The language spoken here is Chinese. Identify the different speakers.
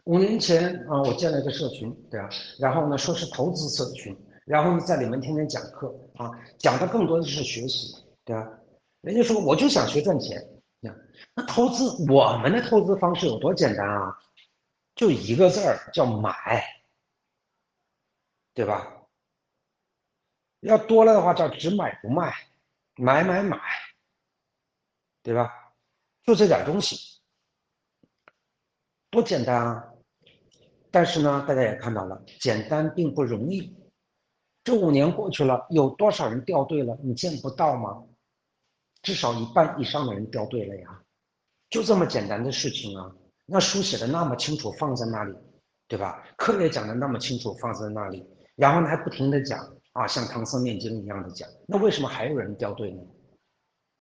Speaker 1: 5年前啊，我建了一个社群，对吧？然后呢，说是投资社群，然后呢，在里面天天讲课啊，讲的更多的是学习，对吧？人家说我就想学赚钱，那投资我们的投资方式有多简单啊？就一个字儿叫买，对吧？要多了的话叫只买不卖，买买买，对吧？就这点东西，多简单啊！但是呢，大家也看到了，简单并不容易。这5年过去了，有多少人掉队了？你见不到吗？至少一半以上的人掉队了呀，就这么简单的事情啊。那书写的那么清楚，放在那里，对吧？课也讲的那么清楚，放在那里，然后呢还不停的讲啊，像唐僧念经一样的讲，那为什么还有人掉队呢？